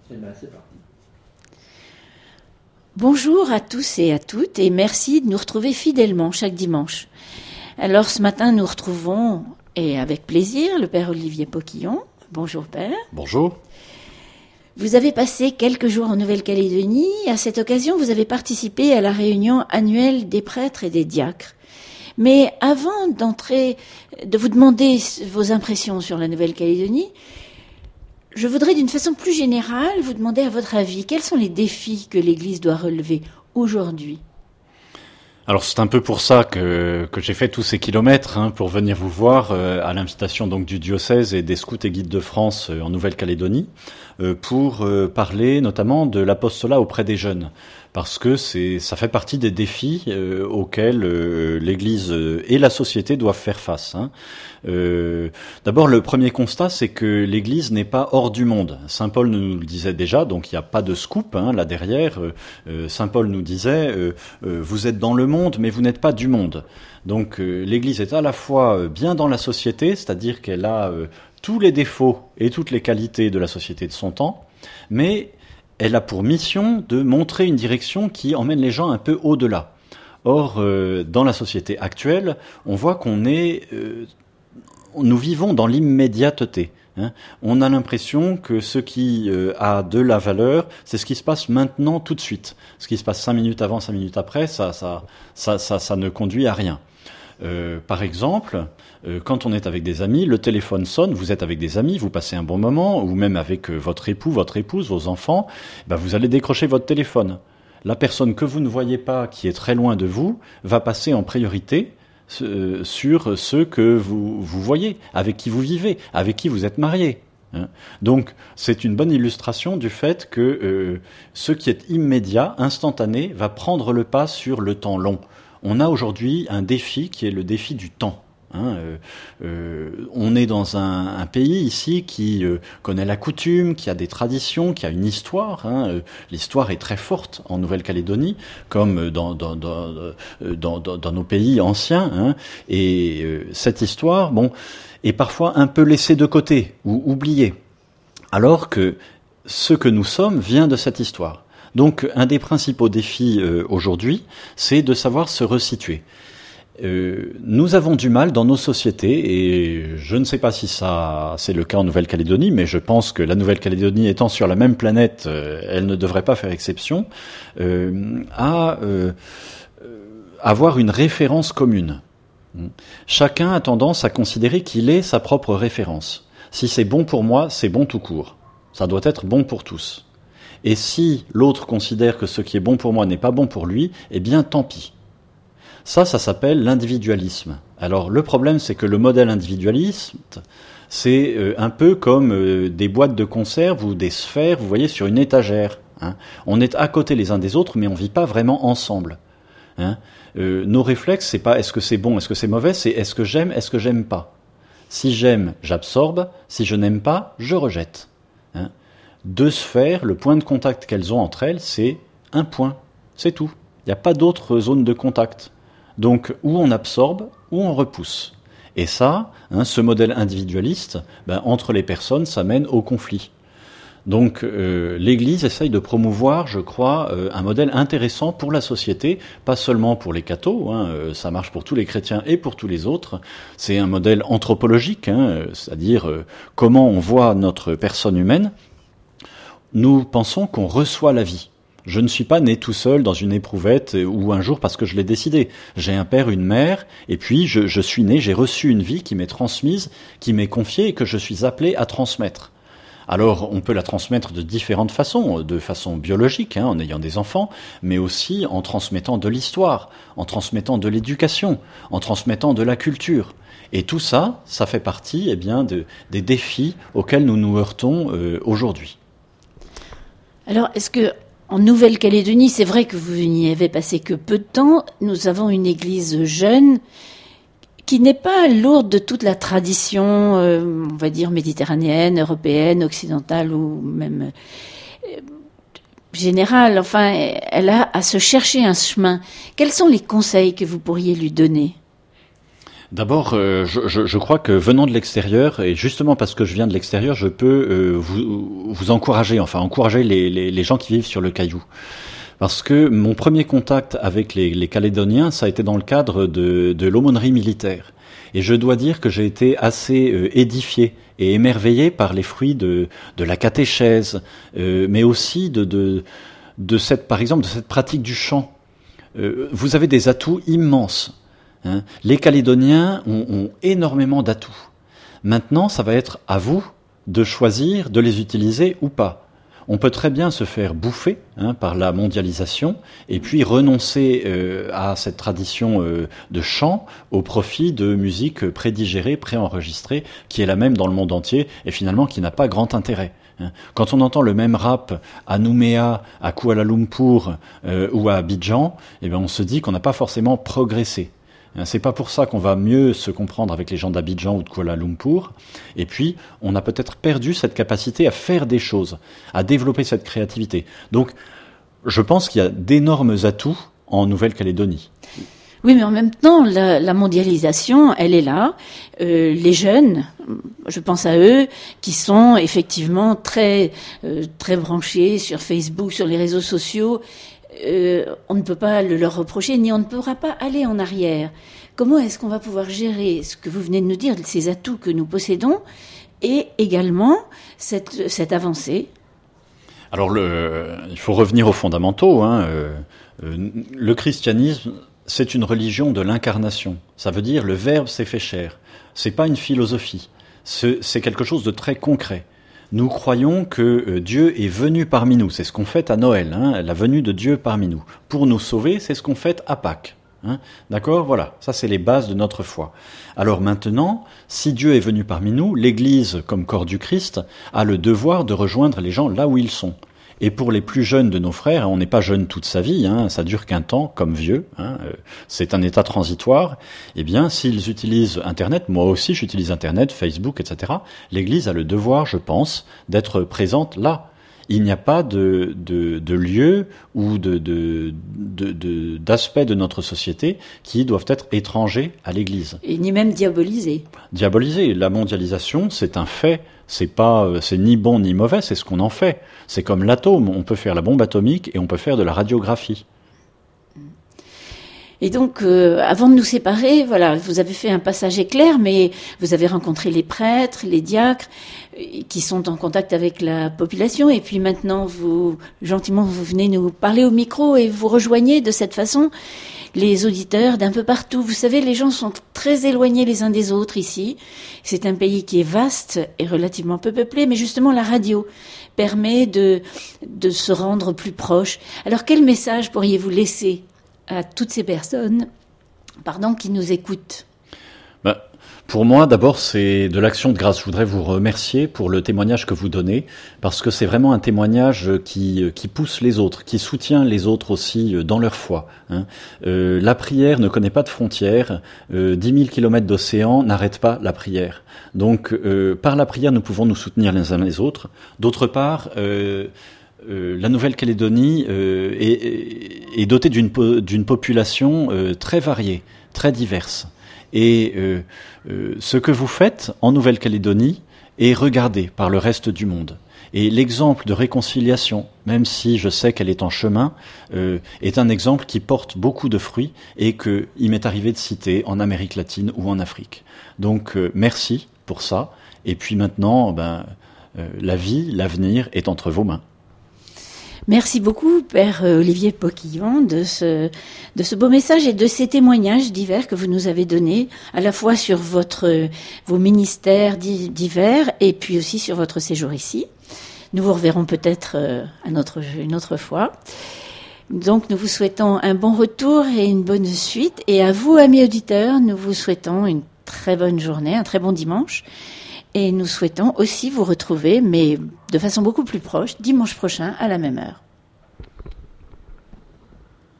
C'est parti. Bonjour à tous et à toutes et merci de nous retrouver fidèlement chaque dimanche. Alors ce matin nous retrouvons, et avec plaisir, le Père Olivier Poquillon. Bonjour Père. Bonjour. Vous avez passé quelques jours en Nouvelle-Calédonie. À cette occasion, vous avez participé à la réunion annuelle des prêtres et des diacres. Mais avant de vous demander vos impressions sur la Nouvelle-Calédonie, je voudrais d'une façon plus générale vous demander à votre avis, quels sont les défis que l'Église doit relever aujourd'hui ? Alors c'est un peu pour ça que j'ai fait tous ces kilomètres pour venir vous voir à l'invitation donc du diocèse et des scouts et guides de France en Nouvelle-Calédonie pour parler notamment de l'apostolat auprès des jeunes. Parce que ça fait partie des défis auxquels l'Église et la société doivent faire face. D'abord, le premier constat, c'est que l'Église n'est pas hors du monde. Saint Paul nous le disait déjà, donc il n'y a pas de scoop là derrière. Saint Paul nous disait vous êtes dans le monde, mais vous n'êtes pas du monde. Donc l'Église est à la fois bien dans la société, c'est-à-dire qu'elle a tous les défauts et toutes les qualités de la société de son temps, mais elle a pour mission de montrer une direction qui emmène les gens un peu au-delà. Or, dans la société actuelle, on voit nous vivons dans l'immédiateté. On a l'impression que ce qui a de la valeur, c'est ce qui se passe maintenant, tout de suite. Ce qui se passe 5 minutes avant, 5 minutes après, ça ne conduit à rien. Par exemple, quand on est avec des amis, le téléphone sonne, vous êtes avec des amis, vous passez un bon moment, ou même avec votre époux, votre épouse, vos enfants, vous allez décrocher votre téléphone. La personne que vous ne voyez pas, qui est très loin de vous, va passer en priorité sur ceux que vous voyez, avec qui vous vivez, avec qui vous êtes mariés. Donc, c'est une bonne illustration du fait que ce qui est immédiat, instantané, va prendre le pas sur le temps long. On a aujourd'hui un défi qui est le défi du temps. On est dans un pays ici qui connaît la coutume, qui a des traditions, qui a une histoire. L'histoire est très forte en Nouvelle-Calédonie, comme dans nos pays anciens. Et cette histoire, est parfois un peu laissée de côté ou oubliée, alors que ce que nous sommes vient de cette histoire. Donc, un des principaux défis aujourd'hui, c'est de savoir se resituer. Nous avons du mal dans nos sociétés, et je ne sais pas si c'est le cas en Nouvelle-Calédonie, mais je pense que la Nouvelle-Calédonie étant sur la même planète, elle ne devrait pas faire exception, à avoir une référence commune. Chacun a tendance à considérer qu'il est sa propre référence. Si c'est bon pour moi, c'est bon tout court. Ça doit être bon pour tous. Et si l'autre considère que ce qui est bon pour moi n'est pas bon pour lui, eh bien tant pis. Ça s'appelle l'individualisme. Alors le problème, c'est que le modèle individualiste, c'est un peu comme des boîtes de conserve ou des sphères, vous voyez, sur une étagère. On est à côté les uns des autres, mais on ne vit pas vraiment ensemble. Nos réflexes, c'est pas est-ce que c'est bon, est-ce que c'est mauvais, c'est est-ce que j'aime pas. Si j'aime, j'absorbe. Si je n'aime pas, je rejette. Deux sphères, le point de contact qu'elles ont entre elles, c'est un point. C'est tout. Il n'y a pas d'autre zone de contact. Donc, ou on absorbe, ou on repousse. Et ça, ce modèle individualiste, entre les personnes, ça mène au conflit. Donc, l'Église essaye de promouvoir, je crois, un modèle intéressant pour la société, pas seulement pour les cathos, ça marche pour tous les chrétiens et pour tous les autres. C'est un modèle anthropologique, c'est-à-dire comment on voit notre personne humaine. Nous pensons qu'on reçoit la vie. Je ne suis pas né tout seul dans une éprouvette ou un jour parce que je l'ai décidé. J'ai un père, une mère, et puis je suis né, j'ai reçu une vie qui m'est transmise, qui m'est confiée et que je suis appelé à transmettre. Alors, on peut la transmettre de différentes façons, de façon biologique, en ayant des enfants, mais aussi en transmettant de l'histoire, en transmettant de l'éducation, en transmettant de la culture. Et tout ça, ça fait partie, des défis auxquels nous nous heurtons aujourd'hui. Alors, est-ce que en Nouvelle-Calédonie, c'est vrai que vous n'y avez passé que peu de temps, nous avons une église jeune qui n'est pas lourde de toute la tradition, on va dire méditerranéenne, européenne, occidentale ou même générale. Enfin, elle a à se chercher un chemin. Quels sont les conseils que vous pourriez lui donner ? D'abord, je crois que venant de l'extérieur, et justement parce que je viens de l'extérieur, je peux vous encourager, enfin encourager les gens qui vivent sur le Caillou. Parce que mon premier contact avec les Calédoniens, ça a été dans le cadre de l'aumônerie militaire. Et je dois dire que j'ai été assez édifié et émerveillé par les fruits de la catéchèse, mais aussi de cette, par exemple, de cette pratique du chant. Vous avez des atouts immenses. Hein. Les Calédoniens ont énormément d'atouts. Maintenant, ça va être à vous de choisir de les utiliser ou pas. On peut très bien se faire bouffer par la mondialisation et puis renoncer à cette tradition de chant au profit de musique prédigérée, préenregistrée, qui est la même dans le monde entier et finalement qui n'a pas grand intérêt. Quand on entend le même rap à Nouméa, à Kuala Lumpur ou à Abidjan, eh bien on se dit qu'on n'a pas forcément progressé. C'est pas pour ça qu'on va mieux se comprendre avec les gens d'Abidjan ou de Kuala Lumpur. Et puis, on a peut-être perdu cette capacité à faire des choses, à développer cette créativité. Donc, je pense qu'il y a d'énormes atouts en Nouvelle-Calédonie. Oui, mais en même temps, la mondialisation, elle est là. Les jeunes, je pense à eux, qui sont effectivement très branchés sur Facebook, sur les réseaux sociaux. On ne peut pas le leur reprocher, ni on ne pourra pas aller en arrière. Comment est-ce qu'on va pouvoir gérer ce que vous venez de nous dire, ces atouts que nous possédons, et également cette avancée? Alors, il faut revenir aux fondamentaux. Le christianisme, c'est une religion de l'incarnation. Ça veut dire le Verbe s'est fait chair. C'est pas une philosophie. C'est quelque chose de très concret. Nous croyons que Dieu est venu parmi nous. C'est ce qu'on fête à Noël, la venue de Dieu parmi nous. Pour nous sauver, c'est ce qu'on fête à Pâques. D'accord ? Voilà, ça c'est les bases de notre foi. Alors maintenant, si Dieu est venu parmi nous, l'Église, comme corps du Christ, a le devoir de rejoindre les gens là où ils sont. Et pour les plus jeunes de nos frères, on n'est pas jeune toute sa vie, ça dure qu'un temps, comme vieux, c'est un état transitoire, eh bien, s'ils utilisent Internet, moi aussi j'utilise Internet, Facebook, etc., l'Église a le devoir, je pense, d'être présente là. Il n'y a pas de lieu ou d'aspect de notre société qui doivent être étrangers à l'Église. Et ni même diabolisés. Diabolisés. La mondialisation, c'est un fait. C'est ni bon ni mauvais, c'est ce qu'on en fait. C'est comme l'atome. On peut faire la bombe atomique et on peut faire de la radiographie. Et donc, avant de nous séparer, voilà, vous avez fait un passage éclair, mais vous avez rencontré les prêtres, les diacres, qui sont en contact avec la population. Et puis maintenant, vous venez nous parler au micro et vous rejoignez de cette façon les auditeurs d'un peu partout. Vous savez, les gens sont très éloignés les uns des autres ici. C'est un pays qui est vaste et relativement peu peuplé, mais justement, la radio permet de se rendre plus proche. Alors, quel message pourriez-vous laisser à toutes ces personnes, qui nous écoutent? Pour moi, d'abord, c'est de l'action de grâce. Je voudrais vous remercier pour le témoignage que vous donnez, parce que c'est vraiment un témoignage qui pousse les autres, qui soutient les autres aussi dans leur foi. La prière ne connaît pas de frontières. 10 000 kilomètres d'océan n'arrêtent pas la prière. Donc, par la prière, nous pouvons nous soutenir les uns les autres. D'autre part, la Nouvelle-Calédonie est dotée d'une population très variée, très diverse. Et ce que vous faites en Nouvelle-Calédonie est regardé par le reste du monde. Et l'exemple de réconciliation, même si je sais qu'elle est en chemin, est un exemple qui porte beaucoup de fruits et qu'il m'est arrivé de citer en Amérique latine ou en Afrique. Donc merci pour ça. Et puis maintenant, la vie, l'avenir est entre vos mains. Merci beaucoup, Père Olivier Poquillon, de ce beau message et de ces témoignages divers que vous nous avez donnés, à la fois sur vos ministères divers et puis aussi sur votre séjour ici. Nous vous reverrons peut-être une autre fois. Donc, nous vous souhaitons un bon retour et une bonne suite. Et à vous, amis auditeurs, nous vous souhaitons une très bonne journée, un très bon dimanche. Et nous souhaitons aussi vous retrouver, mais de façon beaucoup plus proche, dimanche prochain à la même heure.